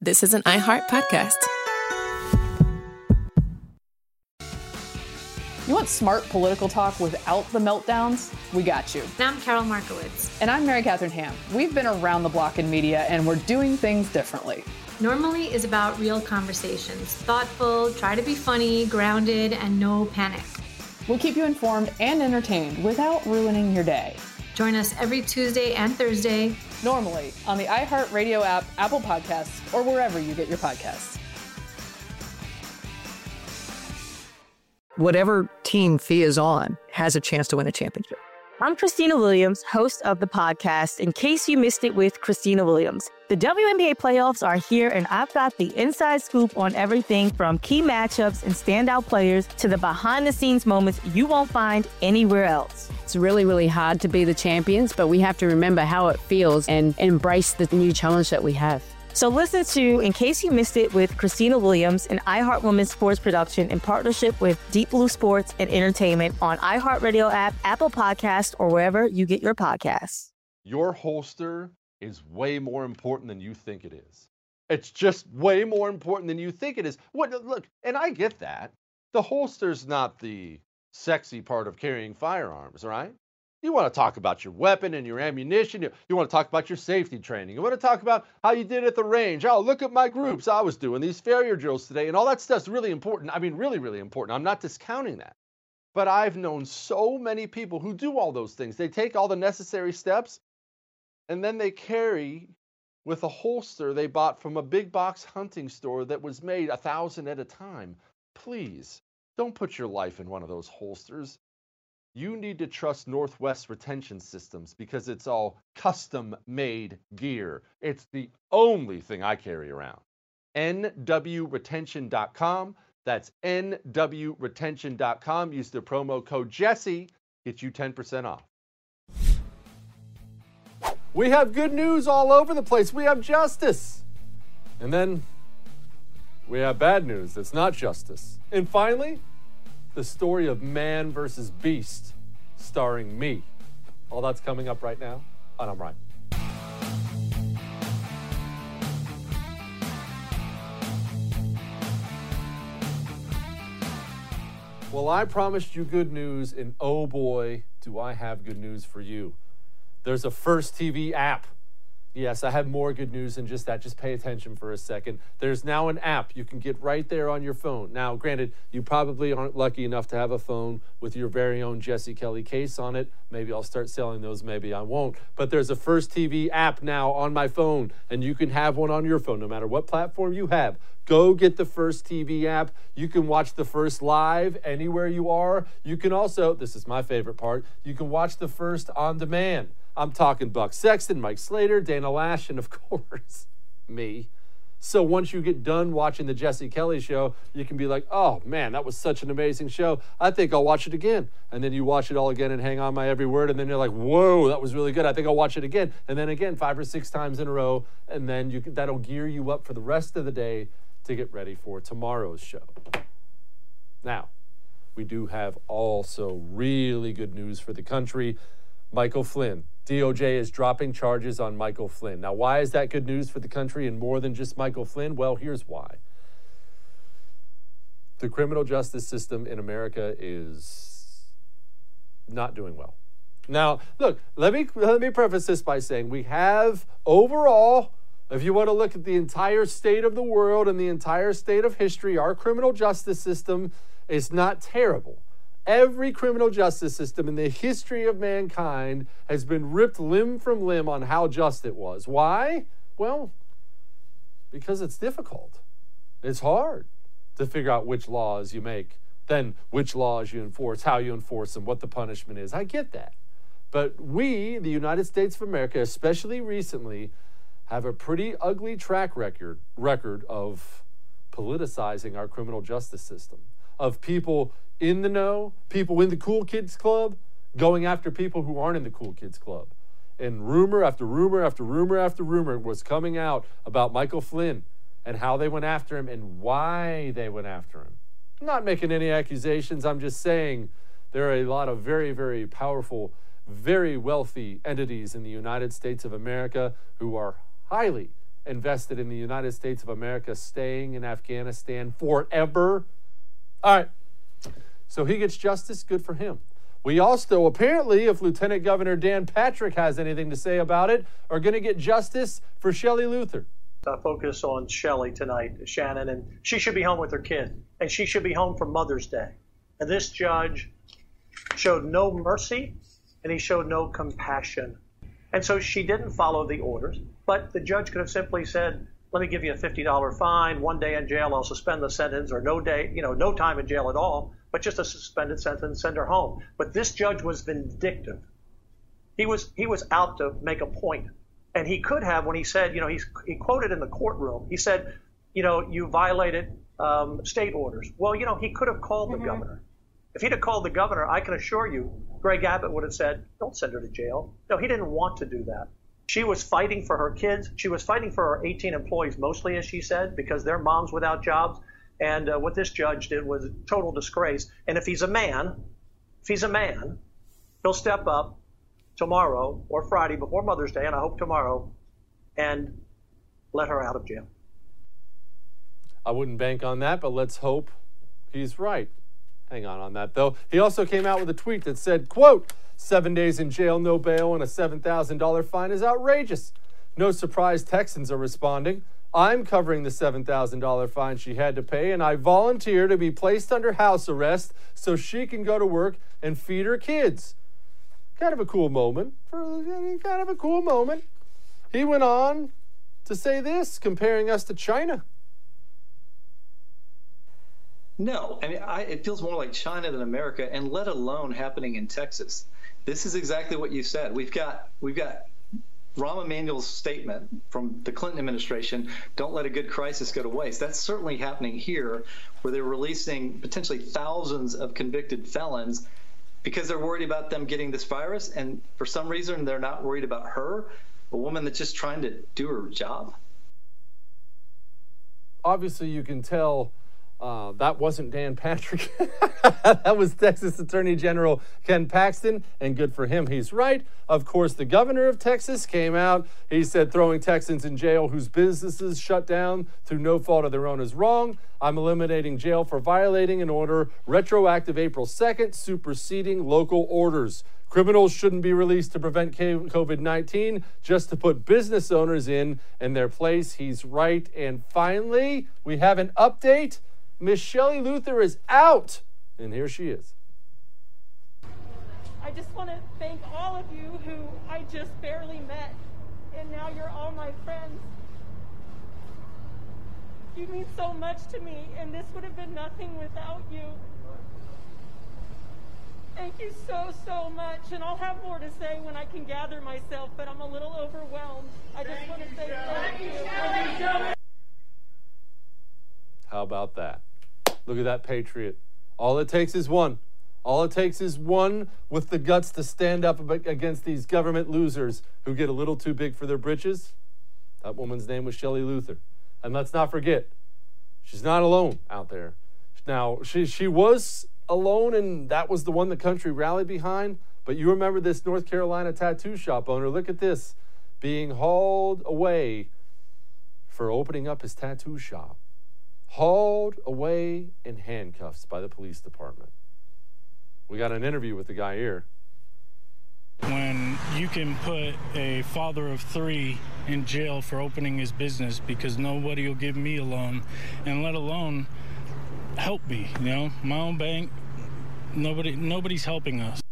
This is an iHeart podcast. You want smart political talk without the meltdowns? We got you. And I'm Carol Markowitz. And I'm Mary Catherine Ham. We've been around the block in media, and we're doing things differently. Normally is about real conversations. Thoughtful, try to be funny, grounded, and no panic. We'll keep you informed and entertained without ruining your day. Join us every Tuesday and Thursday. Normally on the iHeartRadio app, Apple Podcasts, or wherever you get your podcasts. Whatever team Fee is on has a chance to win a championship. I'm Christina Williams, host of the podcast, In Case You Missed It with Christina Williams. The WNBA playoffs are here, and I've got the inside scoop on everything from key matchups and standout players to the behind-the-scenes moments you won't find anywhere else. It's really, really hard to be the champions, but we have to remember how it feels and embrace the new challenge that we have. So listen to In Case You Missed It with Christina Williams, an iHeart Women's Sports production in partnership with Deep Blue Sports and Entertainment on iHeartRadio app, Apple Podcasts, or wherever you get your podcasts. Your holster is way more important than you think it is. It's just way more important than you think it is. Look, and I get that. The holster's not the sexy part of carrying firearms, right? You want to talk about your weapon and your ammunition. You want to talk about your safety training. You want to talk about how you did at the range. Oh, look at my groups. I was doing these failure drills today. And all that stuff's really important. I mean, really, really important. I'm not discounting that. But I've known so many people who do all those things. They take all the necessary steps, and then they carry with a holster they bought from a big box hunting store that was made 1,000 at a time. Please, don't put your life in one of those holsters. You need to trust Northwest Retention Systems because it's all custom-made gear. It's the only thing I carry around. nwretention.com. That's nwretention.com. Use the promo code Jesse. Get you 10% off. We have good news all over the place. We have justice. And then we have bad news that's not justice. And finally, the story of Man versus Beast, starring me. All that's coming up right now on I'm Right. Well, I promised you good news, and oh boy, do I have good news for you. There's a First TV app. Yes, I have more good news than just that. Just pay attention for a second. There's now an app you can get right there on your phone. Now, granted, you probably aren't lucky enough to have a phone with your very own Jesse Kelly case on it. Maybe I'll start selling those, maybe I won't. But there's a First TV app now on my phone, and you can have one on your phone no matter what platform you have. Go get the First TV app. You can watch the First live anywhere you are. You can also, this is my favorite part, you can watch the First on demand. I'm talking Buck Sexton, Mike Slater, Dana Lash, and of course, me. So once you get done watching the Jesse Kelly show, you can be like, oh man, that was such an amazing show. I think I'll watch it again. And then you watch it all again and hang on my every word. And then you're like, whoa, that was really good. I think I'll watch it again. And then again, 5 or 6 times in a row. And then that'll gear you up for the rest of the day to get ready for tomorrow's show. Now, we do have also really good news for the country. Michael Flynn. DOJ is dropping charges on Michael Flynn. Now, why is that good news for the country and more than just Michael Flynn? Well, here's why. The criminal justice system in America is not doing well. Now, look, let me preface this by saying we have overall, if you want to look at the entire state of the world and the entire state of history, our criminal justice system is not terrible. Every criminal justice system in the history of mankind has been ripped limb from limb on how just it was. Why? Well, because it's difficult. It's hard to figure out which laws you make, then which laws you enforce, how you enforce them, what the punishment is. I get that. But we, the United States of America, especially recently, have a pretty ugly track record of politicizing our criminal justice system, of people in the know, people in the cool kids club going after people who aren't in the cool kids club. And rumor after rumor after rumor after rumor was coming out about Michael Flynn and how they went after him and why they went after him. I'm not making any accusations. I'm just saying there are a lot of very, very powerful, very wealthy entities in the United States of America who are highly invested in the United States of America staying in Afghanistan forever. All right. So he gets justice. Good for him. We also, apparently, if Lieutenant Governor Dan Patrick has anything to say about it, are going to get justice for Shelley Luther. Focus on Shelley tonight, Shannon, and she should be home with her kid, and she should be home for Mother's Day. And this judge showed no mercy, and he showed no compassion. And so she didn't follow the orders, but the judge could have simply said, let me give you a $50 fine, 1 day in jail, I'll suspend the sentence, or no time in jail at all, but just a suspended sentence, send her home. But this judge was vindictive. He was out to make a point. And he could have, when he said, he quoted in the courtroom, he said, you violated state orders. Well, he could have called the governor. If he'd have called the governor, I can assure you, Greg Abbott would have said, don't send her to jail. No, he didn't want to do that. She was fighting for her kids. She was fighting for her 18 employees, mostly, as she said, because they're moms without jobs. And what this judge did was a total disgrace. And if he's a man, he'll step up tomorrow or Friday before Mother's Day, and I hope tomorrow, and let her out of jail. I wouldn't bank on that, but let's hope he's right. Hang on that, though. He also came out with a tweet that said, quote, 7 days in jail, no bail, and a $7,000 fine is outrageous. No surprise Texans are responding. I'm covering the $7,000 fine she had to pay, and I volunteer to be placed under house arrest so she can go to work and feed her kids. Kind of a cool moment. He went on to say this, comparing us to China. No, I mean, it feels more like China than America, and let alone happening in Texas. This is exactly what you said. We've got Rahm Emanuel's statement from the Clinton administration, don't let a good crisis go to waste. That's certainly happening here, where they're releasing potentially thousands of convicted felons because they're worried about them getting this virus, and for some reason they're not worried about her, a woman that's just trying to do her job. Obviously, you can tell that wasn't Dan Patrick. That was Texas Attorney General Ken Paxton, and good for him. He's right. Of course, the governor of Texas came out. He said throwing Texans in jail whose businesses shut down through no fault of their own is wrong. I'm eliminating jail for violating an order retroactive April 2nd, superseding local orders. Criminals shouldn't be released to prevent COVID-19, just to put business owners in their place. He's right. And finally, we have an update. Miss Shelley Luther is out, and here she is. I just want to thank all of you who I just barely met, and now you're all my friends. You mean so much to me, and this would have been nothing without you. Thank you so much, and I'll have more to say when I can gather myself, but I'm a little overwhelmed. I just want to say thank you. How about that? Look at that patriot. All it takes is one. All it takes is one with the guts to stand up against these government losers who get a little too big for their britches. That woman's name was Shelley Luther. And let's not forget, she's not alone out there. Now, she was alone, and that was the one the country rallied behind. But you remember this North Carolina tattoo shop owner. Look at this. Being hauled away for opening up his tattoo shop. Hauled away in handcuffs by the police department. We got an interview with the guy here. When you can put a father of 3 in jail for opening his business because nobody will give me a loan, and let alone help me, my own bank, nobody's helping us.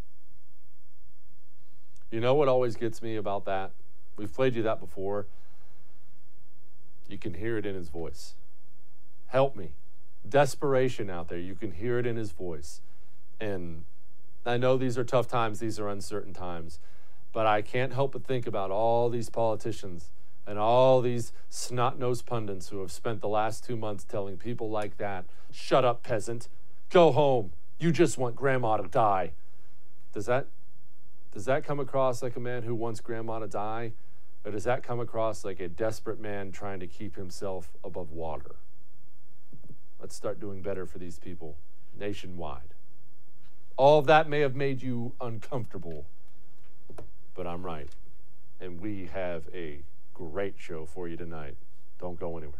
You know what always gets me about that? We've played you that before. You can hear it in his voice. Help me. Desperation out there. You can hear it in his voice. And I know these are tough times. These are uncertain times. But I can't help but think about all these politicians and all these snot-nosed pundits who have spent the last 2 months telling people like that, shut up, peasant. Go home. You just want grandma to die. Does that come across like a man who wants grandma to die? Or does that come across like a desperate man trying to keep himself above water? Let's start doing better for these people nationwide. All of that may have made you uncomfortable, but I'm right. And we have a great show for you tonight. Don't go anywhere.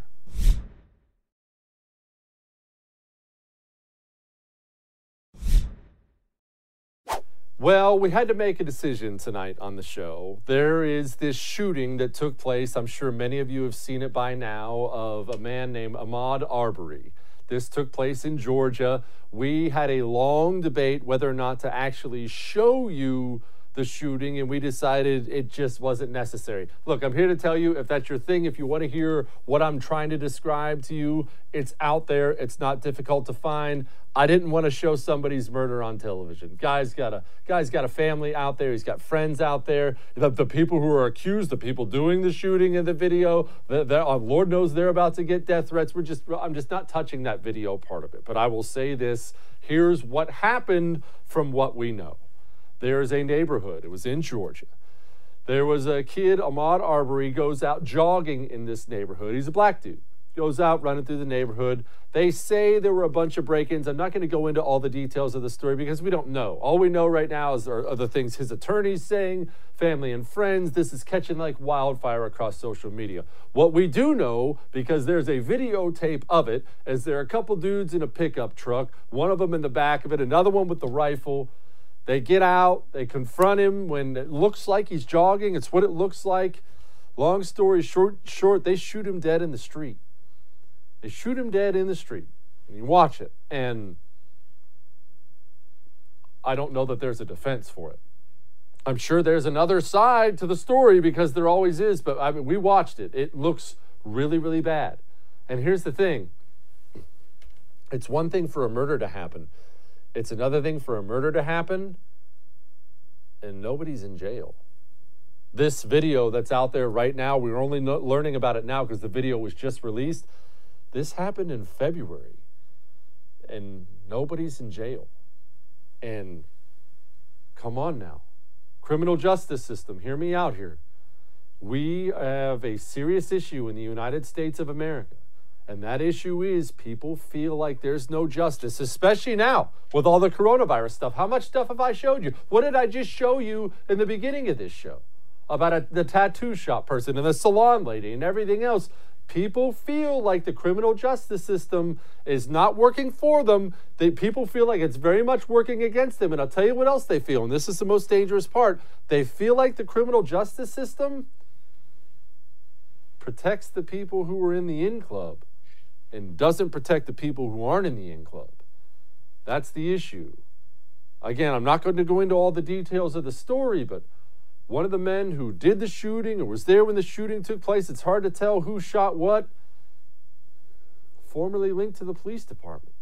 Well, we had to make a decision tonight on the show. There is this shooting that took place, I'm sure many of you have seen it by now, of a man named Ahmaud Arbery. This took place in Georgia. We had a long debate whether or not to actually show you the shooting, and we decided it just wasn't necessary. Look, I'm here to tell you, if that's your thing, if you want to hear what I'm trying to describe to you, it's out there. It's not difficult to find. I didn't want to show somebody's murder on television. Guy's got a family out there. He's got friends out there. The people who are accused, the people doing the shooting in the video, Lord knows they're about to get death threats. I'm just not touching that video part of it. But I will say this. Here's what happened from what we know. There's a neighborhood. It was in Georgia. There was a kid, Ahmaud Arbery, goes out jogging in this neighborhood. He's a black dude. Goes out running through the neighborhood. They say there were a bunch of break-ins. I'm not going to go into all the details of the story because we don't know. All we know right now are the things his attorney's saying, family and friends. This is catching like wildfire across social media. What we do know, because there's a videotape of it, is there are a couple dudes in a pickup truck, one of them in the back of it, another one with the rifle. They get out, they confront him when it looks like he's jogging. It's what it looks like. Long story short, they shoot him dead in the street. They shoot him dead in the street. And you watch it. And I don't know that there's a defense for it. I'm sure there's another side to the story because there always is. But I mean, we watched it. It looks really, really bad. And here's the thing. It's one thing for a murder to happen. It's another thing for a murder to happen and nobody's in jail. This video that's out there right now, we're only learning about it now because the video was just released. This happened in February and nobody's in jail. And come on now. Criminal justice system, hear me out here. We have a serious issue in the United States of America. And that issue is people feel like there's no justice, especially now with all the coronavirus stuff. How much stuff have I showed you? What did I just show you in the beginning of this show? About the tattoo shop person and the salon lady and everything else. People feel like the criminal justice system is not working for them. People feel like it's very much working against them. And I'll tell you what else they feel, and this is the most dangerous part. They feel like the criminal justice system protects the people who are in the in club and doesn't protect the people who aren't in the in club. That's the issue. Again, I'm not going to go into all the details of the story, but one of the men who did the shooting or was there when the shooting took place, it's hard to tell who shot what, formerly linked to the police department.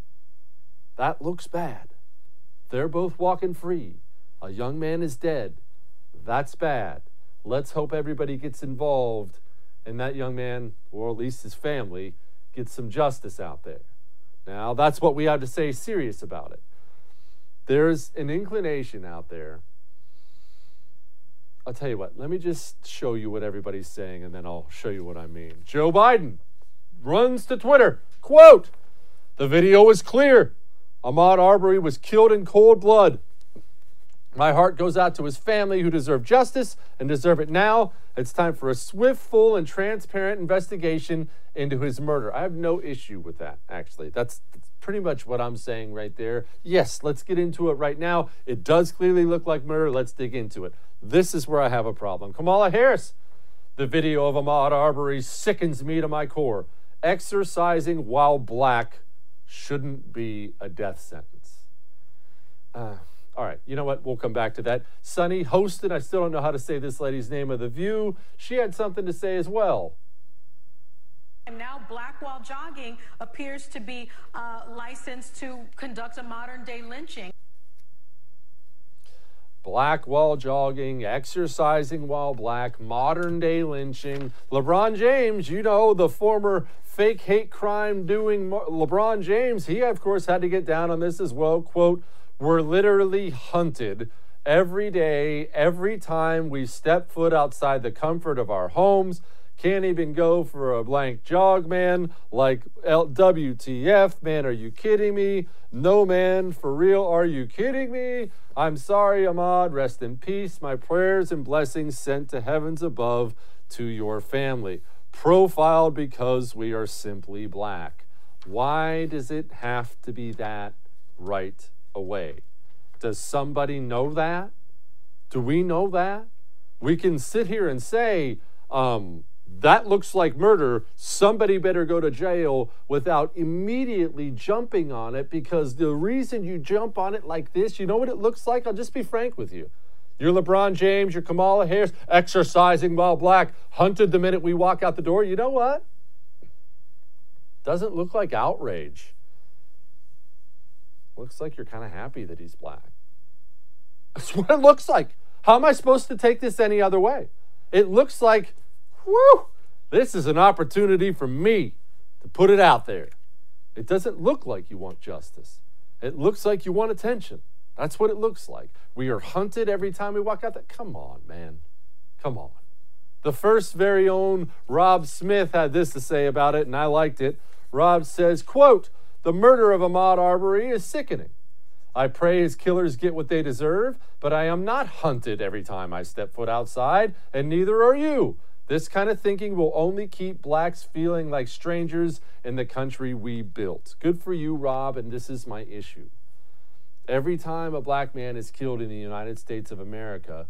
That looks bad. They're both walking free. A young man is dead. That's bad. Let's hope everybody gets involved and that young man, or at least his family, gets some justice out there. Now, that's what we have to say serious about it. There's an inclination out there. I'll tell you what, let me just show you what everybody's saying, and then I'll show you what I mean. Joe Biden runs to Twitter, quote, "The video is clear. Ahmaud Arbery was killed in cold blood. My heart goes out to his family who deserve justice and deserve it now. It's time for a swift, full, and transparent investigation into his murder." I have no issue with that, actually. That's pretty much what I'm saying right there. Yes, let's get into it right now. It does clearly look like murder. Let's dig into it. This is where I have a problem. Kamala Harris. "The video of Ahmaud Arbery sickens me to my core. Exercising while black shouldn't be a death sentence." All right, you know what? We'll come back to that. Sunny hosted, I still don't know how to say this lady's name, of The View. She had something to say as well. And now Black While Jogging appears to be licensed to conduct a modern-day lynching. Black while jogging, exercising while black, modern-day lynching. LeBron James, you know, the former fake hate crime doing LeBron James, he, of course, had to get down on this as well. Quote, "We're literally hunted every day, every time we step foot outside the comfort of our homes. Can't even go for a blank jog, man. Like, WTF, man, are you kidding me? No, man, for real, are you kidding me? I'm sorry, Ahmaud, rest in peace. My prayers and blessings sent to heavens above to your family. Profiled because we are simply black. Why does it have to be that right away? Does somebody know that? Do we know that? We can sit here and say, that looks like murder, somebody better go to jail, without immediately jumping on it, because the reason you jump on it like this, you know what it looks like? I'll just be frank with you. You're LeBron James, you're Kamala Harris, exercising while black, hunted the minute we walk out the door. You know what? Doesn't look like outrage. Looks like you're kind of happy that he's black. That's what it looks like. How am I supposed to take this any other way? It looks like, whew, this is an opportunity for me to put it out there. It doesn't look like you want justice. It looks like you want attention. That's what it looks like. We are hunted every time we walk out there. Come on, man. Come on. The first very own Rob Smith had this to say about it, and I liked it. Rob says, quote, "The murder of Ahmaud Arbery is sickening. I pray his killers get what they deserve, but I am not hunted every time I step foot outside, and neither are you. This kind of thinking will only keep blacks feeling like strangers in the country we built." Good for you, Rob, and this is my issue. Every time a black man is killed in the United States of America,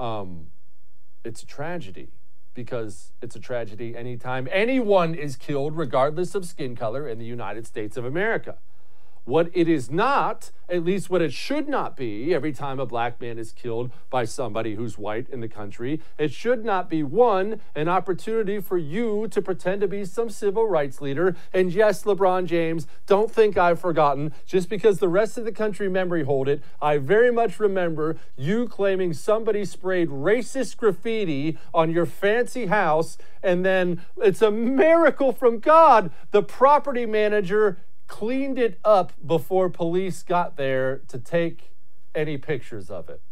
it's a tragedy, because it's a tragedy anytime anyone is killed, regardless of skin color, in the United States of America. What it is not, at least what it should not be, every time a black man is killed by somebody who's white in the country, it should not be, one, an opportunity for you to pretend to be some civil rights leader. And yes, LeBron James, don't think I've forgotten. Just because the rest of the country memory hold it, I very much remember you claiming somebody sprayed racist graffiti on your fancy house, and then it's a miracle from God, the property manager cleaned it up before police got there to take any pictures of it.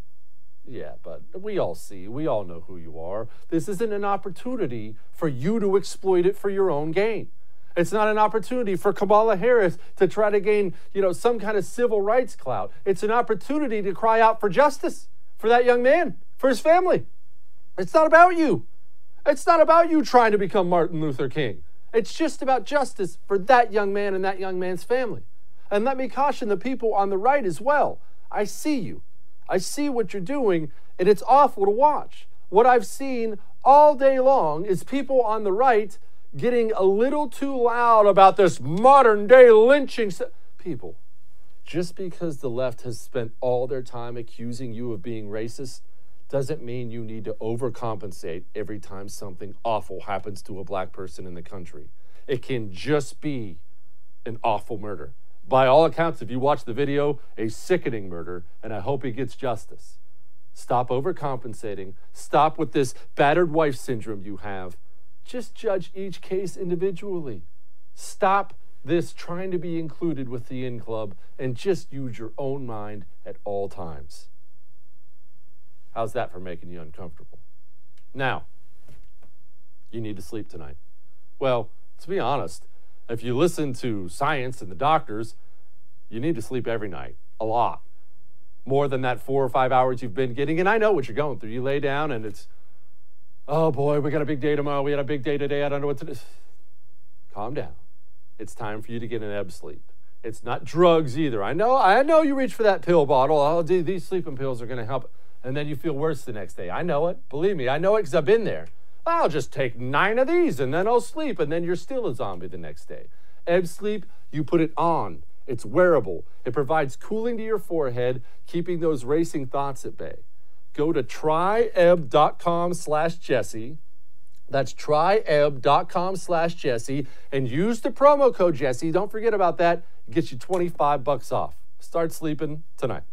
Yeah, but we all see, we all know who you are. This isn't an opportunity for you to exploit it for your own gain. It's not an opportunity for Kamala Harris to try to gain, some kind of civil rights clout. It's an opportunity to cry out for justice for that young man, for his family. It's not about you. It's not about you trying to become Martin Luther King. It's just about justice for that young man and that young man's family. And let me caution the people on the right as well. I see you. I see what you're doing, and it's awful to watch. What I've seen all day long is people on the right getting a little too loud about this modern day lynching. People, just because the left has spent all their time accusing you of being racist doesn't mean you need to overcompensate every time something awful happens to a black person in the country. It can just be an awful murder. By all accounts, if you watch the video, a sickening murder, and I hope he gets justice. Stop overcompensating. Stop with this battered wife syndrome you have. Just judge each case individually. Stop this trying to be included with the in club, and just use your own mind at all times. How's that for making you uncomfortable? Now, you need to sleep tonight. Well, to be honest, if you listen to science and the doctors, you need to sleep every night, a lot. More than that 4 or 5 hours you've been getting. And I know what you're going through. You lay down and it's, oh boy, we got a big day tomorrow. We had a big day today. I don't know what to do. Calm down. It's time for you to get an ebb sleep. It's not drugs either. I know you reach for that pill bottle. Oh, these sleeping pills are going to help. And then you feel worse the next day. I know it. Believe me, I know it because I've been there. I'll just take 9 of these and then I'll sleep, and then you're still a zombie the next day. Ebb Sleep, you put it on. It's wearable. It provides cooling to your forehead, keeping those racing thoughts at bay. Go to tryebb.com/Jesse. That's tryebb.com/Jesse and use the promo code Jesse. Don't forget about that. It gets you $25 off. Start sleeping tonight.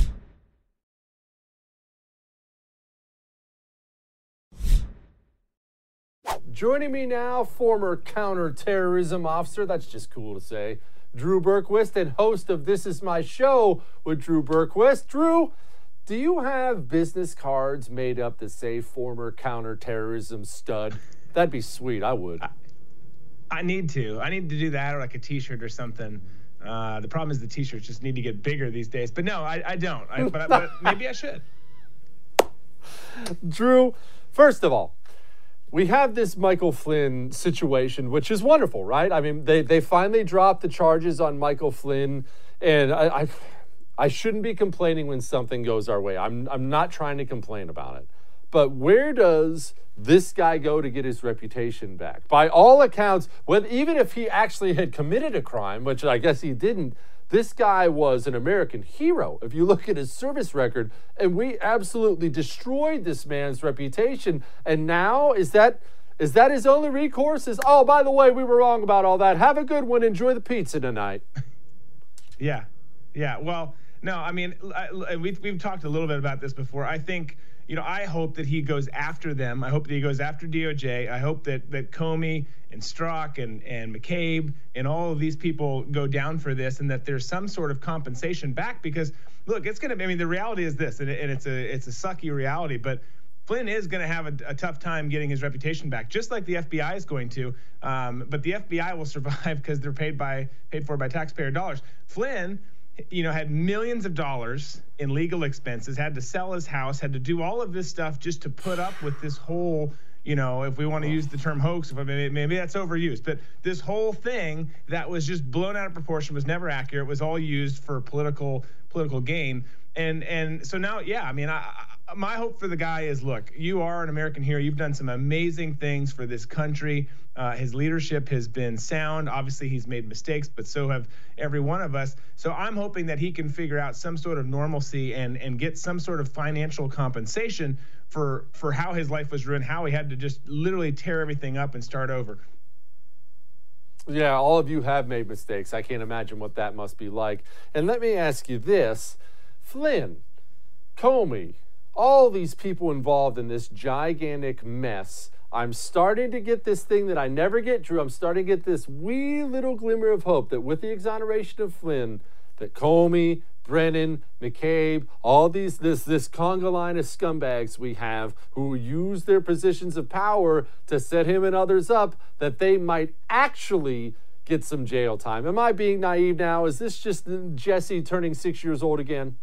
Joining me now, former counterterrorism officer, that's just cool to say, Drew Berquist, and host of This Is My Show with Drew Berquist. Drew, do you have business cards made up that say former counterterrorism stud? That'd be sweet. I would. I need to do that, or like a t-shirt or something. The problem is the t-shirts just need to get bigger these days. But no, I don't. But maybe I should. Drew, first of all, we have this Michael Flynn situation, which is wonderful, right? I mean, they finally dropped the charges on Michael Flynn, and I shouldn't be complaining when something goes our way. I'm not trying to complain about it. But where does this guy go to get his reputation back? By all accounts, even if he actually had committed a crime, which I guess he didn't, this guy was an American hero. If you look at his service record, and we absolutely destroyed this man's reputation. And now, is that his only recourse? Oh, by the way, we were wrong about all that. Have a good one. Enjoy the pizza tonight. Yeah. Well, no, I mean, we've talked a little bit about this before. I think, I hope that he goes after them. I hope that he goes after DOJ. I hope that Comey and Strzok and McCabe and all of these people go down for this, and that there's some sort of compensation back, because look, it's going to, I mean, the reality is this, and it's a sucky reality, but Flynn is going to have a tough time getting his reputation back, just like the FBI is going to. But the FBI will survive because they're paid for by taxpayer dollars. Flynn, had millions of dollars in legal expenses, had to sell his house, had to do all of this stuff just to put up with this whole, if we want to use the term hoax, maybe that's overused, but this whole thing that was just blown out of proportion, was never accurate, was all used for political gain. And so now, yeah, I mean, my hope for the guy is, look, you are an American hero. You've done some amazing things for this country. His leadership has been sound. Obviously, he's made mistakes, but so have every one of us. So I'm hoping that he can figure out some sort of normalcy and get some sort of financial compensation for how his life was ruined, how he had to just literally tear everything up and start over. Yeah, all of you have made mistakes. I can't imagine what that must be like. And let me ask you this. Flynn, Comey, all these people involved in this gigantic mess, I'm starting to get this thing that I never get, Drew. I'm starting to get this wee little glimmer of hope that with the exoneration of Flynn, that Comey, Brennan, McCabe, all this conga line of scumbags we have who use their positions of power to set him and others up, that they might actually get some jail time. Am I being naive now? Is this just Jesse turning 6 years old again?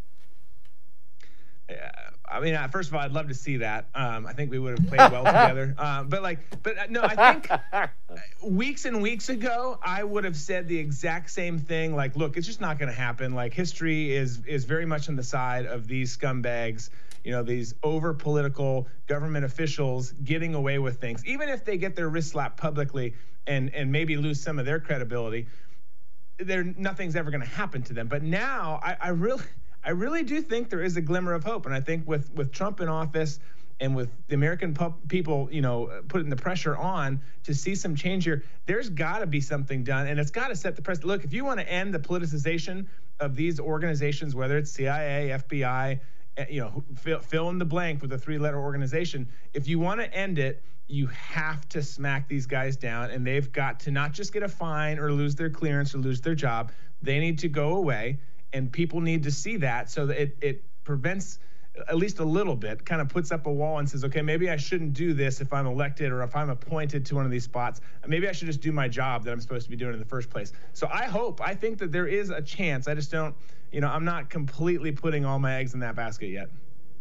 I mean, first of all, I'd love to see that. I think we would have played well together. No, I think weeks and weeks ago, I would have said the exact same thing. Like, look, it's just not going to happen. Like, history is very much on the side of these scumbags, these over political government officials getting away with things, even if they get their wrist slapped publicly and maybe lose some of their credibility. Nothing's ever going to happen to them. But now, I really do think there is a glimmer of hope. And I think with Trump in office and with the American people, putting the pressure on to see some change here, there's got to be something done. And it's got to set the precedent. Look, if you want to end the politicization of these organizations, whether it's CIA, FBI, fill in the blank with a 3-letter organization, if you want to end it, you have to smack these guys down. And they've got to not just get a fine or lose their clearance or lose their job. They need to go away. And people need to see that so that it prevents, at least a little bit, kind of puts up a wall and says, okay, maybe I shouldn't do this if I'm elected or if I'm appointed to one of these spots. Maybe I should just do my job that I'm supposed to be doing in the first place. So I think that there is a chance. I just don't, I'm not completely putting all my eggs in that basket yet.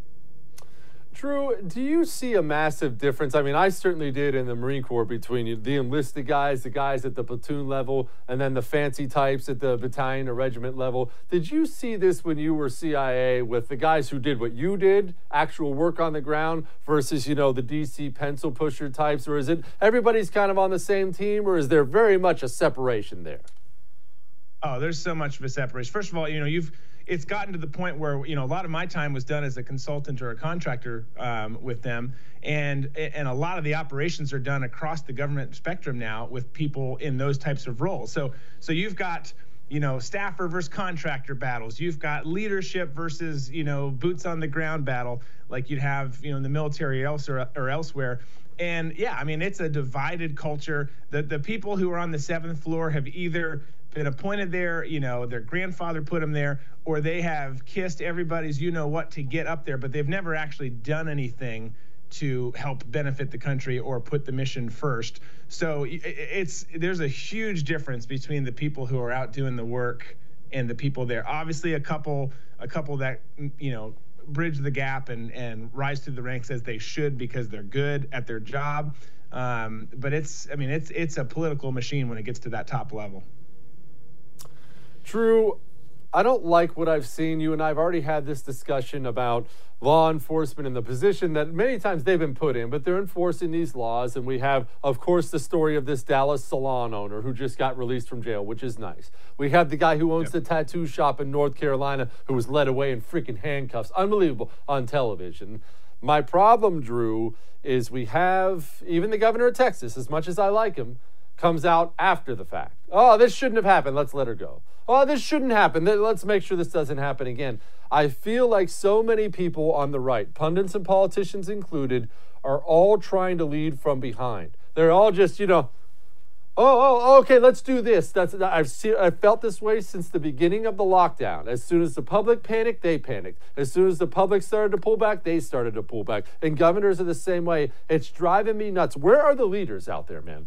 Drew, do you see a massive difference? I mean, I certainly did in the Marine Corps between the enlisted guys, the guys at the platoon level, and then the fancy types at the battalion or regiment level. Did you see this when you were CIA with the guys who did what you did, actual work on the ground, versus, the DC pencil pusher types? Or is it everybody's kind of on the same team, or is there very much a separation there? Oh, there's so much of a separation. First of all, it's gotten to the point where, a lot of my time was done as a consultant or a contractor with them. And a lot of the operations are done across the government spectrum now with people in those types of roles. So you've got, staffer versus contractor battles. You've got leadership versus, boots on the ground battle like you'd have, in the military or elsewhere. And yeah, I mean, it's a divided culture. The people who are on the 7th floor have either been appointed there, their grandfather put them there, or they have kissed everybody's what to get up there, but they've never actually done anything to help benefit the country or put the mission first. So there's a huge difference between the people who are out doing the work and the people there. Obviously, a couple that bridge the gap and rise through the ranks as they should because they're good at their job. But it's a political machine when it gets to that top level. Drew, I don't like what I've seen. You and I have already had this discussion about law enforcement and the position that many times they've been put in, but they're enforcing these laws. And we have, of course, the story of this Dallas salon owner who just got released from jail, which is nice. We have the guy who owns the tattoo shop in North Carolina who was led away in freaking handcuffs. Unbelievable on television. My problem, Drew, is we have even the governor of Texas, as much as I like him, comes out after the fact. Oh, this shouldn't have happened. Let's let her go. Oh, this shouldn't happen. Let's make sure this doesn't happen again. I feel like so many people on the right, pundits and politicians included, are all trying to lead from behind. They're all just, okay, let's do this. I've felt this way since the beginning of the lockdown. As soon as the public panicked, they panicked. As soon as the public started to pull back, they started to pull back. And governors are the same way. It's driving me nuts. Where are the leaders out there, man?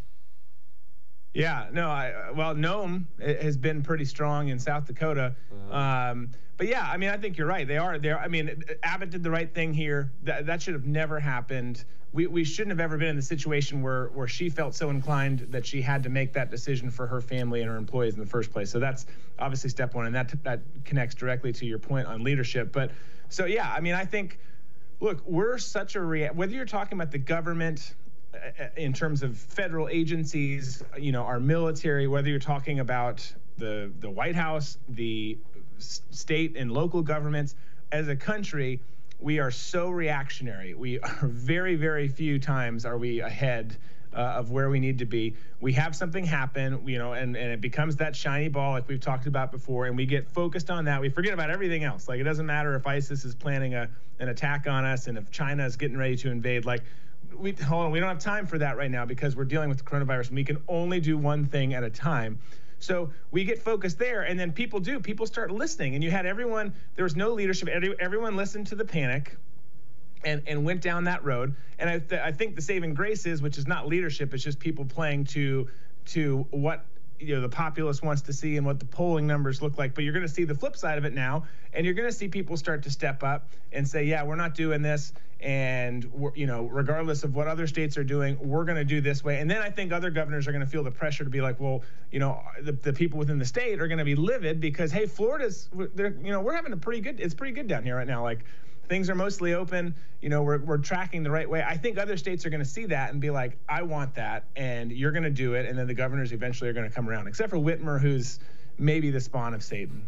Yeah, no, Nome has been pretty strong in South Dakota. But yeah, I mean, I think you're right. They are. I mean, Abbott did the right thing here. That should have never happened. We shouldn't have ever been in the situation where she felt so inclined that she had to make that decision for her family and her employees in the first place. So that's obviously step one, and that connects directly to your point on leadership. But so yeah, I mean, I think, look, we're such whether you're talking about the government in terms of federal agencies, our military, whether you're talking about the White House, the state and local governments, as a country, we are so reactionary. We are very, very few times are we ahead of where we need to be. We have something happen, and it becomes that shiny ball like we've talked about before, and we get focused on that. We forget about everything else. Like, it doesn't matter if ISIS is planning an attack on us and if China is getting ready to invade. Like, we don't have time for that right now because we're dealing with the coronavirus, and we can only do one thing at a time. So we get focused there, and then people start listening, and you had everyone, there was no leadership. Everyone listened to the panic and went down that road. And I think the saving grace is, which is not leadership, it's just people playing to what the populace wants to see and what the polling numbers look like. But you're going to see the flip side of it now, and you're going to see people start to step up and say, yeah, we're not doing this, and regardless of what other states are doing, we're going to do this way. And then I think other governors are going to feel the pressure to be like, well, the people within the state are going to be livid because, hey, Florida's, we're having it's pretty good down here right now. Like, things are mostly open. We're tracking the right way. I think other states are going to see that and be like, I want that, and you're going to do it. And then the governors eventually are going to come around, except for Whitmer, who's maybe the spawn of Satan.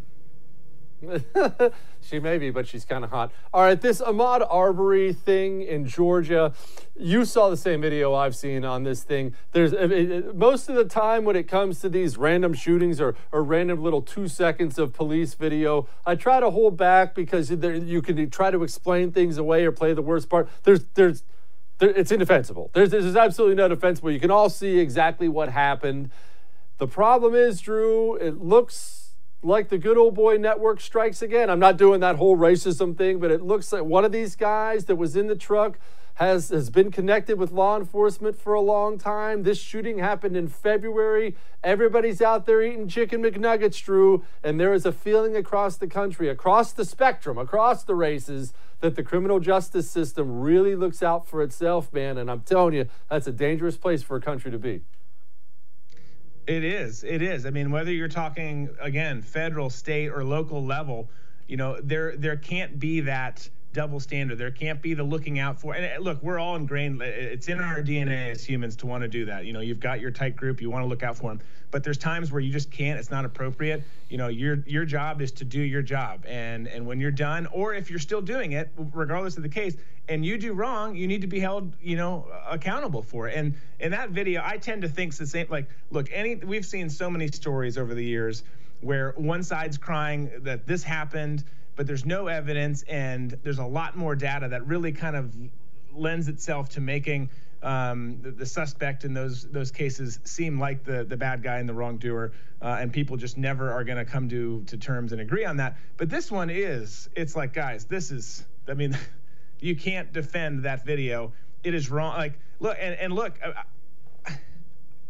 She may be, but she's kind of hot. All right, this Ahmaud Arbery thing in Georgia, you saw the same video I've seen on this thing. There's most of the time when it comes to these random shootings or random little 2 seconds of police video, I try to hold back because you can try to explain things away or play the worst part. It's indefensible. There's absolutely no defensible. You can all see exactly what happened. The problem is, Drew, it looks like the good old boy network strikes again. I'm not doing that whole racism thing, but it looks like one of these guys that was in the truck has been connected with law enforcement for a long time. This shooting happened in February. Everybody's out there eating chicken McNuggets, Drew, and there is a feeling across the country, across the spectrum, across the races, that the criminal justice system really looks out for itself, man. And I'm telling you, that's a dangerous place for a country to be. It is. I mean, whether you're talking, again, federal, state, or local level, there can't be that double standard. There can't be the looking out for. And look, we're all ingrained. It's in our DNA as humans to want to do that. You've got your tight group. You want to look out for them. But there's times where you just can't. It's not appropriate. Your job is to do your job. And when you're done, or if you're still doing it, regardless of the case, and you do wrong, you need to be held, accountable for it. And in that video, I tend to think the same. Like, look, we've seen so many stories over the years where one side's crying that this happened, but there's no evidence, and there's a lot more data that really kind of lends itself to making the suspect in those cases seem like the bad guy and the wrongdoer, and people just never are going to come to terms and agree on that. But this one it's like, guys, you can't defend that video. It is wrong. Like, look, and look,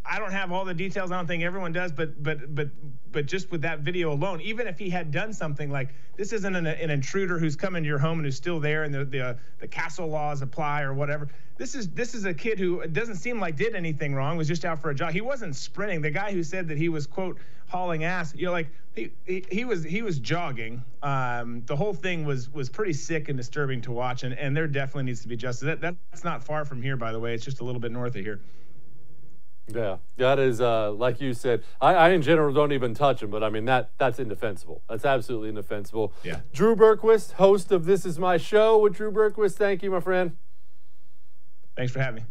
I don't have all the details. I don't think everyone does, but just with that video alone, even if he had done something like, this isn't an intruder who's come into your home and who's still there, and the castle laws apply or whatever. This is a kid who doesn't seem like did anything wrong, was just out for a jog. He wasn't sprinting. The guy who said that he was, quote, hauling ass, like he was jogging. The whole thing was pretty sick and disturbing to watch, and there definitely needs to be justice. That's not far from here, by the way. It's just a little bit north of here. Yeah, that is, like you said, I in general don't even touch him, but I mean, that's indefensible. That's absolutely indefensible. Yeah. Drew Berquist, host of This Is My Show with Drew Berquist. Thank you, my friend. Thanks for having me.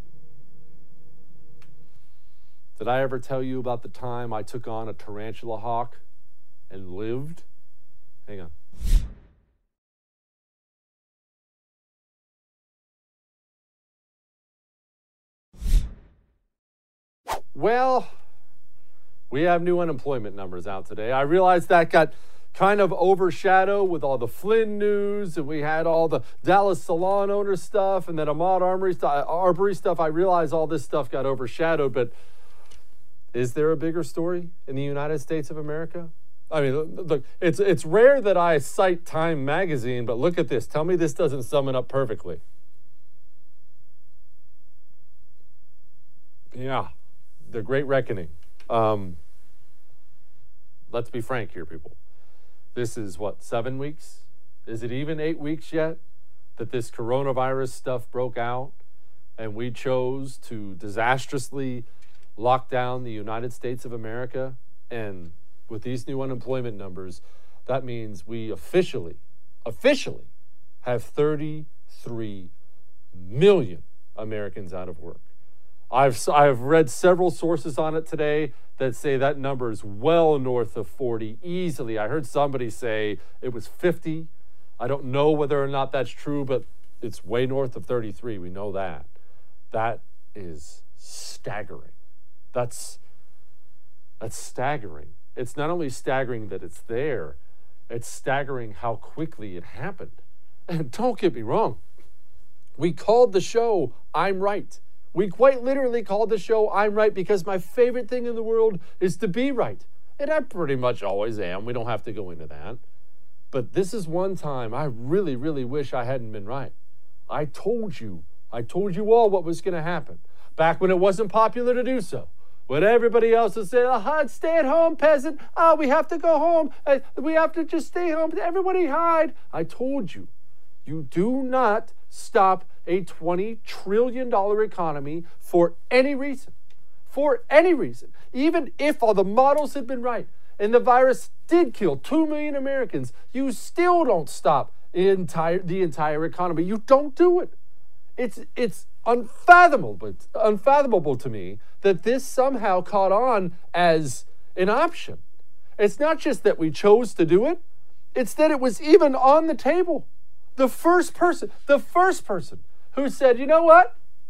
Did I ever tell you about the time I took on a tarantula hawk and lived? Hang on. Well, we have new unemployment numbers out today. I realized that got kind of overshadowed with all the Flynn news, and we had all the Dallas salon owner stuff, and then Ahmaud Arbery stuff. I realized all this stuff got overshadowed, but is there a bigger story in the United States of America? I mean, look, it's rare that I cite Time magazine, but look at this. Tell me this doesn't sum it up perfectly. Yeah. The Great Reckoning. Let's be frank here, people. This is, 7 weeks? Is it even 8 weeks yet that this coronavirus stuff broke out and we chose to disastrously lock down the United States of America? And with these new unemployment numbers, that means we officially have 33 million Americans out of work. I've read several sources on it today that say that number is well north of 40 easily. I heard somebody say it was 50. I don't know whether or not that's true, but it's way north of 33. We know that. That is staggering. That's staggering. It's not only staggering that it's there, it's staggering how quickly it happened. And don't get me wrong, we called the show I'm Right. We quite literally called the show I'm Right because my favorite thing in the world is to be right. And I pretty much always am. We don't have to go into that. But this is one time I really, really wish I hadn't been right. I told you all what was going to happen back when it wasn't popular to do so. When everybody else was saying, stay at home, peasant. We have to go home. We have to just stay home. Everybody hide. I told you, you do not stop a $20 trillion economy for any reason. For any reason. Even if all the models had been right and the virus did kill 2 million Americans, you still don't stop the entire economy. You don't do it. It's unfathomable to me that this somehow caught on as an option. It's not just that we chose to do it, it's that it was even on the table. The first person who said, you know what?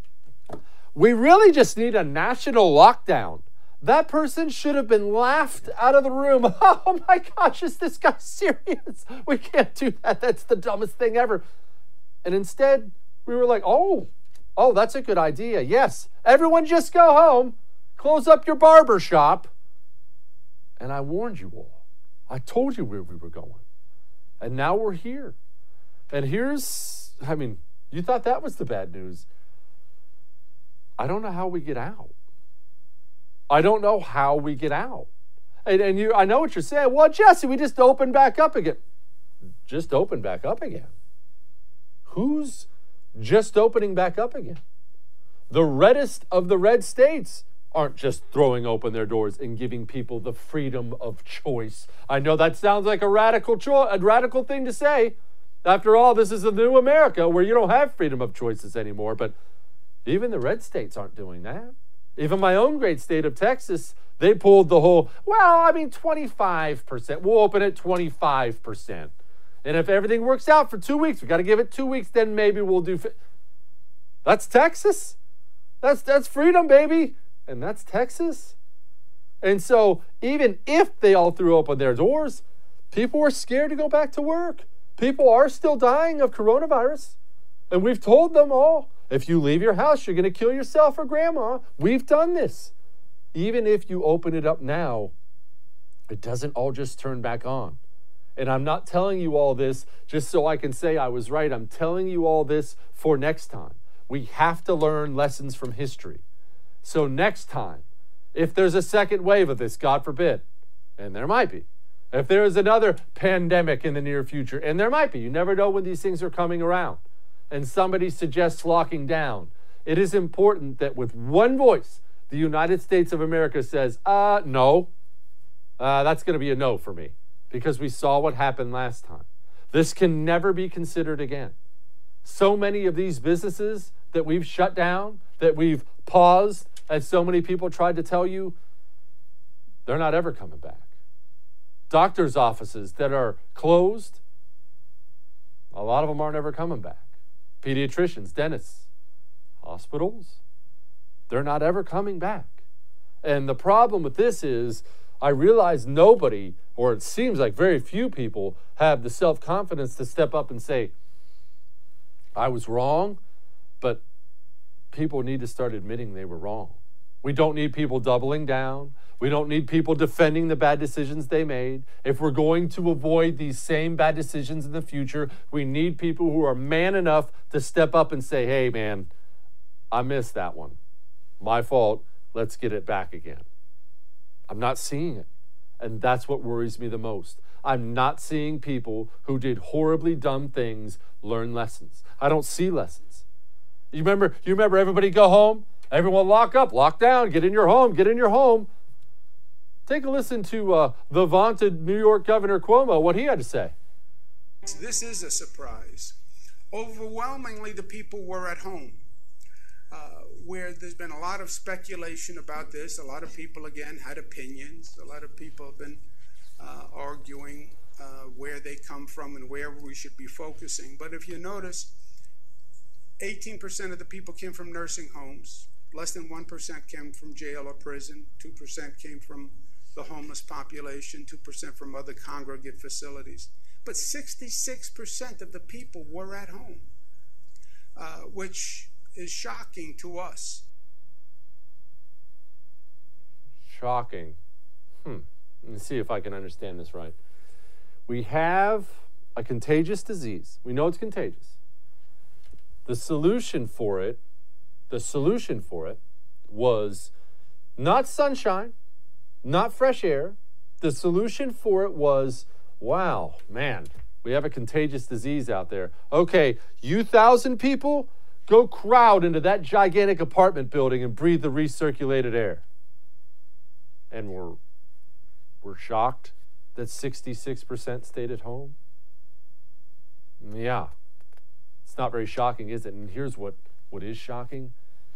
We really just need a national lockdown. That person should have been laughed out of the room. Oh my gosh, is this guy serious? We can't do that. That's the dumbest thing ever. And instead, we were like, oh, that's a good idea. Yes, everyone just go home, close up your barber shop. And I warned you all. I told you where we were going. And now we're here. And you thought that was the bad news. I don't know how we get out. I don't know how we get out. And I know what you're saying. Well, Jesse, we just opened back up again. Just open back up again? Who's just opening back up again? The reddest of the red states aren't just throwing open their doors and giving people the freedom of choice. I know that sounds like a radical thing to say. After all, this is a new America where you don't have freedom of choices anymore. But even the red states aren't doing that. Even my own great state of Texas, they pulled the whole, 25%. We'll open at 25%. And if everything works out for 2 weeks, we got to give it 2 weeks, then maybe we'll do. That's Texas. That's freedom, baby. And that's Texas. And so even if they all threw open their doors, people are scared to go back to work. People are still dying of coronavirus. And we've told them all, if you leave your house, you're going to kill yourself or grandma. We've done this. even if you open it up now, it doesn't all just turn back on. And I'm not telling you all this just so I can say I was right. I'm telling you all this for next time. We have to learn lessons from history. So next time, if there's a second wave of this, God forbid, and there might be, if there is another pandemic in the near future, and there might be, you never know when these things are coming around, and somebody suggests locking down, it is important that with one voice, the United States of America says, no, that's going to be a no for me, because we saw what happened last time. This can never be considered again. So many of these businesses that we've shut down, that we've paused, as so many people tried to tell you, they're not ever coming back. Doctors' offices that are closed, a lot of them aren't ever coming back. Pediatricians, dentists, hospitals, they're not ever coming back. And the problem with this is, I realize nobody, or it seems like very few people, have the self-confidence to step up and say, I was wrong, but people need to start admitting they were wrong. We don't need people doubling down. We don't need people defending the bad decisions they made. If we're going to avoid these same bad decisions in the future, we need people who are man enough to step up and say, hey, man, I missed that one. My fault. Let's get it back again. I'm not seeing it. And that's what worries me the most. I'm not seeing people who did horribly dumb things learn lessons. I don't see lessons. You remember everybody go home? Everyone lock up, lock down, get in your home, get in your home. Take a listen to the vaunted New York Governor Cuomo, what he had to say. This is a surprise. Overwhelmingly, the people were at home. Where there's been a lot of speculation about this. A lot of people, again, had opinions. A lot of people have been arguing where they come from and where we should be focusing. But if you notice, 18% of the people came from nursing homes. Less than 1% came from jail or prison. 2% came from the homeless population. 2% from other congregate facilities. But 66% of the people were at home, which is shocking to us. Shocking. Let me see if I can understand this right. We have a contagious disease. We know it's contagious. The solution for it was not sunshine, not fresh air. The solution for it was, wow, man, we have a contagious disease out there. Okay, you 1,000 people, go crowd into that gigantic apartment building and breathe the recirculated air. And we're shocked that 66% stayed at home. Yeah, it's not very shocking, is it? And here's what is shocking.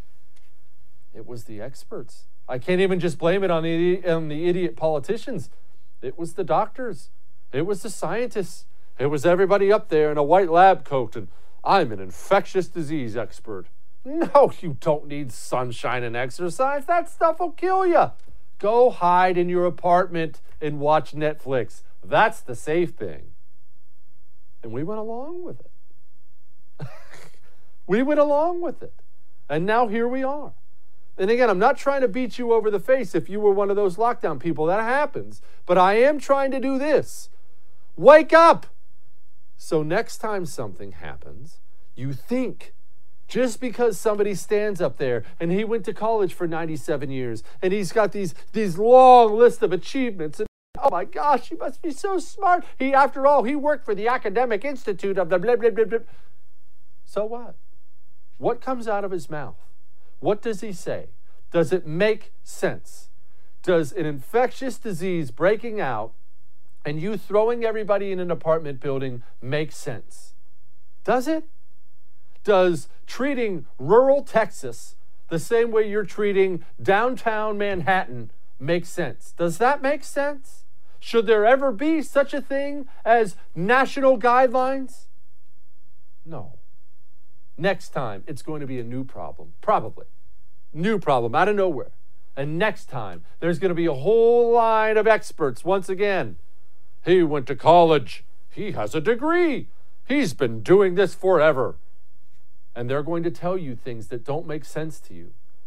It was the experts. I can't even just blame it on the idiot politicians. It was the doctors. It was the scientists. It was everybody up there in a white lab coat and I'm an infectious disease expert. No, you don't need sunshine and exercise. That stuff will kill you. Go hide in your apartment and watch Netflix. That's the safe thing. And we went along with it. We went along with it. And now here we are. And again, I'm not trying to beat you over the face if you were one of those lockdown people. That happens. But I am trying to do this. Wake up! So next time something happens, you think, just because somebody stands up there and he went to college for 97 years and he's got these long list of achievements and oh my gosh, he must be so smart. After all, he worked for the Academic Institute of the blah, blah, blah, blah. So what? What comes out of his mouth? What does he say? Does it make sense? Does an infectious disease breaking out and you throwing everybody in an apartment building make sense? Does it? Does treating rural Texas the same way you're treating downtown Manhattan make sense? Does that make sense? Should there ever be such a thing as national guidelines? No. Next time, it's going to be a new problem, probably. New problem out of nowhere. And next time, there's going to be a whole line of experts once again. He went to college. He has a degree. He's been doing this forever. And they're going to tell you things that don't make sense to you.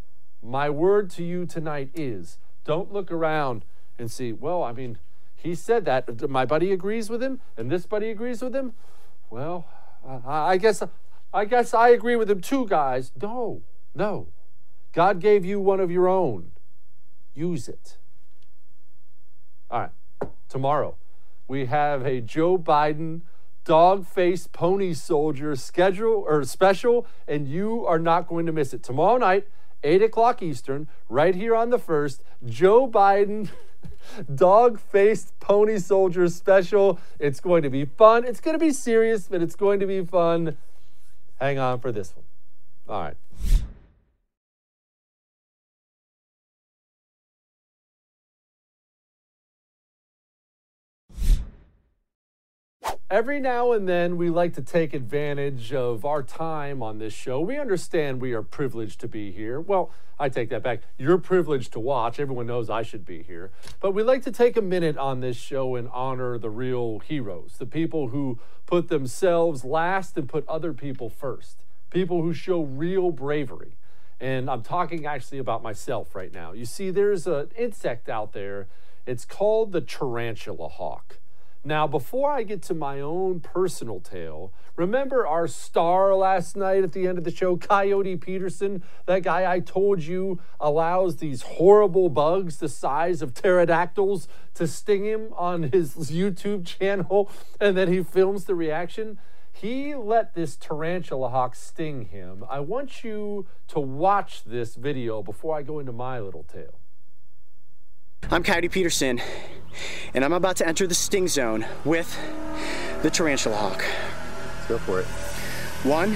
My word to you tonight is, don't look around and see, well, I mean, he said that. My buddy agrees with him, and this buddy agrees with him. Well, I guess I agree with him too, guys. No. God gave you one of your own. Use it. All right. Tomorrow, we have a Joe Biden dog-faced pony soldier special, and you are not going to miss it. Tomorrow night, 8 o'clock Eastern, right here on the First, Joe Biden dog-faced pony soldier special. It's going to be fun. It's going to be serious, but it's going to be fun. Hang on for this one. All right. Every now and then, we like to take advantage of our time on this show. We understand we are privileged to be here. Well, I take that back. You're privileged to watch. Everyone knows I should be here. But we like to take a minute on this show and honor the real heroes, the people who put themselves last and put other people first, people who show real bravery. And I'm talking actually about myself right now. You see, there's an insect out there. It's called the tarantula hawk. Now, before I get to my own personal tale, remember our star last night at the end of the show, Coyote Peterson, that guy I told you allows these horrible bugs the size of pterodactyls to sting him on his YouTube channel, and then he films the reaction? He let this tarantula hawk sting him. I want you to watch this video before I go into my little tale. I'm Coyote Peterson, and I'm about to enter the sting zone with the tarantula hawk. Let's go for it. 1,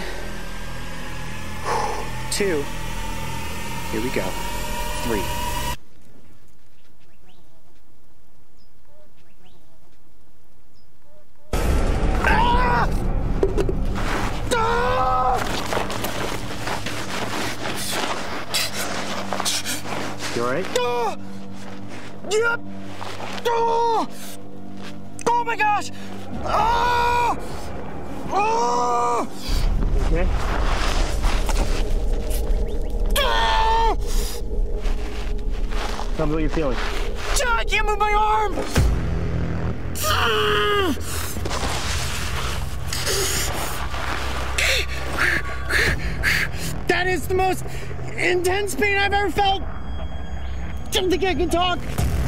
2, here we go, 3. Ah! Ah! You all right? Ah! Yep. Oh! Oh my gosh! Oh! Oh! Okay. Oh! Tell me what you're feeling. I can't move my arm! That is the most intense pain I've ever felt! I don't think I can talk!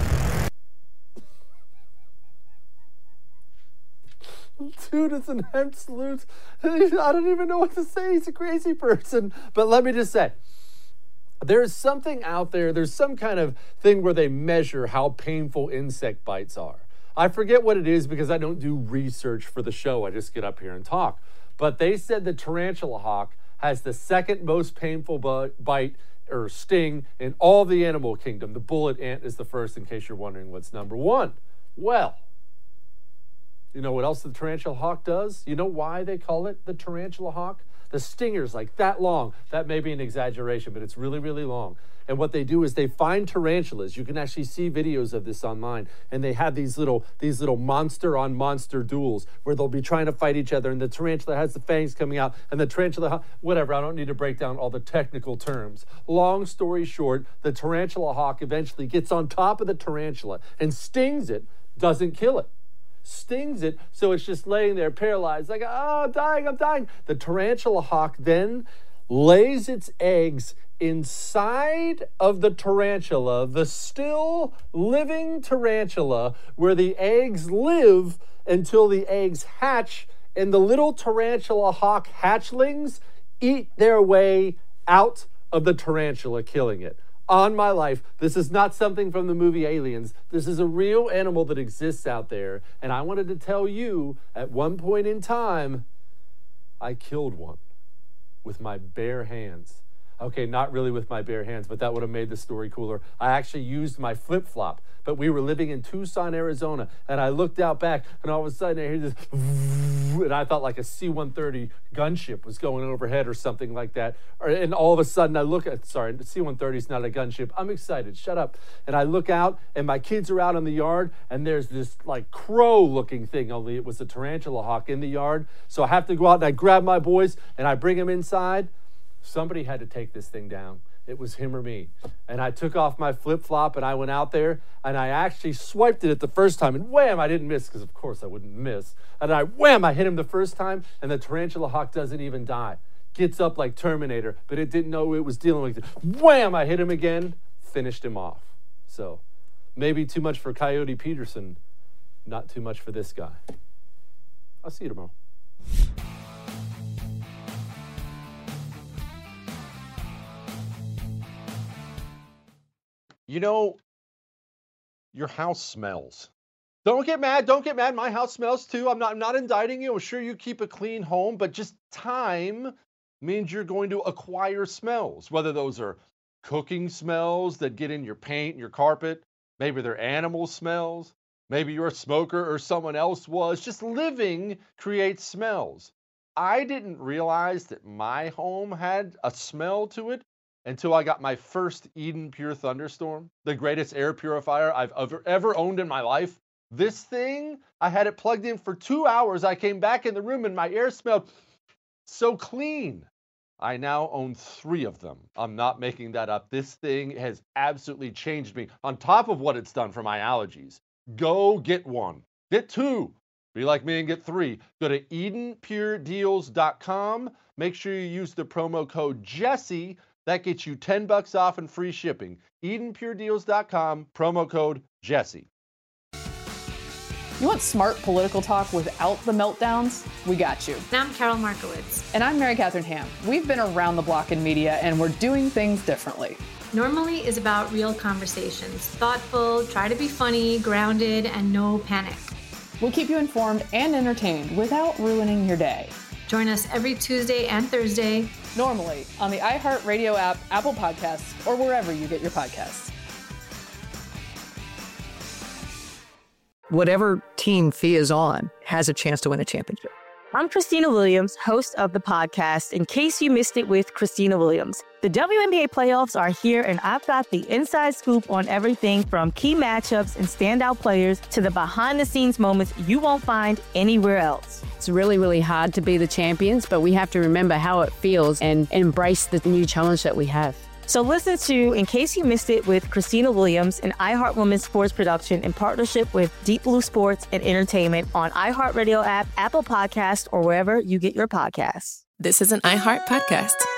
Dude, it's an absolute, I don't even know what to say. He's a crazy person. But let me just say, there's something out there, there's some kind of thing where they measure how painful insect bites are. I forget what it is because I don't do research for the show. I just get up here and talk. But they said the tarantula hawk has the second most painful bite or sting in all the animal kingdom. The bullet ant is the first, in case you're wondering what's number one. Well, you know what else the tarantula hawk does? You know why they call it the tarantula hawk? The stinger's like that long. That may be an exaggeration, but it's really, really long. And what they do is they find tarantulas. You can actually see videos of this online. And they have these little monster on monster duels where they'll be trying to fight each other. And the tarantula has the fangs coming out. And the tarantula, whatever, I don't need to break down all the technical terms. Long story short, the tarantula hawk eventually gets on top of the tarantula and stings it, doesn't kill it. Stings it, so it's just laying there paralyzed, like, oh, I'm dying. The tarantula hawk then lays its eggs inside of the tarantula, the still living tarantula, where the eggs live until the eggs hatch, and the little tarantula hawk hatchlings eat their way out of the tarantula, killing it. On my life, this is not something from the movie Aliens. This is a real animal that exists out there. And I wanted to tell you, at one point in time, I killed one with my bare hands. Okay, not really with my bare hands, but that would have made the story cooler. I actually used my flip-flop, but we were living in Tucson, Arizona, and I looked out back, and all of a sudden I hear this, and I thought like a C-130 gunship was going overhead or something like that. And all of a sudden I look at, sorry, the C-130 is not a gunship. I'm excited, shut up. And I look out, and my kids are out in the yard, and there's this like crow-looking thing, only it was a tarantula hawk in the yard. So I have to go out, and I grab my boys, and I bring them inside. Somebody had to take this thing down. It was him or me. And I took off my flip-flop and I went out there and I actually swiped it the first time and wham, I didn't miss because of course I wouldn't miss. And I hit him the first time and the tarantula hawk doesn't even die. Gets up like Terminator, but it didn't know it was dealing with it. Wham, I hit him again, finished him off. So maybe too much for Coyote Peterson, not too much for this guy. I'll see you tomorrow. You know, your house smells. Don't get mad. Don't get mad. My house smells too. I'm not indicting you. I'm sure you keep a clean home, but just time means you're going to acquire smells, whether those are cooking smells that get in your paint and your carpet. Maybe they're animal smells. Maybe you're a smoker or someone else was. Just living creates smells. I didn't realize that my home had a smell to it until I got my first Eden Pure Thunderstorm, the greatest air purifier I've ever owned in my life. This thing, I had it plugged in for 2 hours. I came back in the room and my air smelled so clean. I now own 3 of them. I'm not making that up. This thing has absolutely changed me. On top of what it's done for my allergies, go get one. Get 2. Be like me and get 3. Go to EdenPureDeals.com. Make sure you use the promo code Jesse. That gets you $10 off and free shipping. EdenPureDeals.com, promo code Jesse. You want smart political talk without the meltdowns? We got you. And I'm Carol Markowitz. And I'm Mary Catherine Ham. We've been around the block in media, and we're doing things differently. Normally is about real conversations. Thoughtful, try to be funny, grounded, and no panic. We'll keep you informed and entertained without ruining your day. Join us every Tuesday and Thursday. Normally on the iHeartRadio app, Apple Podcasts, or wherever you get your podcasts. Whatever team Fee is on has a chance to win a championship. I'm Christina Williams, host of the podcast In Case You Missed It with Christina Williams. The WNBA playoffs are here, and I've got the inside scoop on everything from key matchups and standout players to the behind-the-scenes moments you won't find anywhere else. It's really, really hard to be the champions, but we have to remember how it feels and embrace the new challenge that we have. So listen to In Case You Missed It with Christina Williams, an iHeart Women's sports production in partnership with Deep Blue Sports and Entertainment on iHeartRadio app, Apple Podcasts, or wherever you get your podcasts. This is an iHeart podcast.